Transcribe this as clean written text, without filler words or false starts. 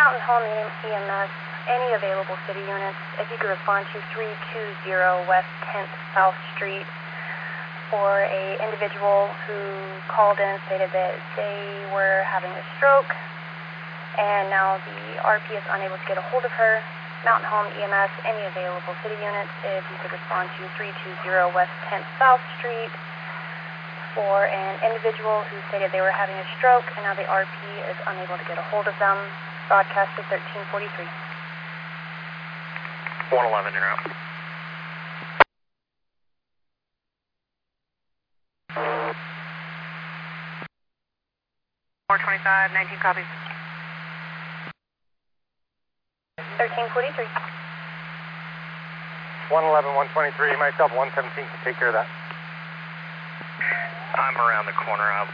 Mountain Home EMS, any available city units, if you could respond to 320 West 10th South Street for a individual who called in and stated that they were having a stroke, and now the RP is unable to get a hold of her. Mountain Home EMS, any available city units, if you could respond to 320 West 10th South Street for an individual who stated they were having a stroke, and now the RP is unable to get a hold of them. Broadcast is 1343. 111, you're out. Four 25, 19 copies. 1343. 111, 123, myself, 117 can take care of that. I'm around the corner.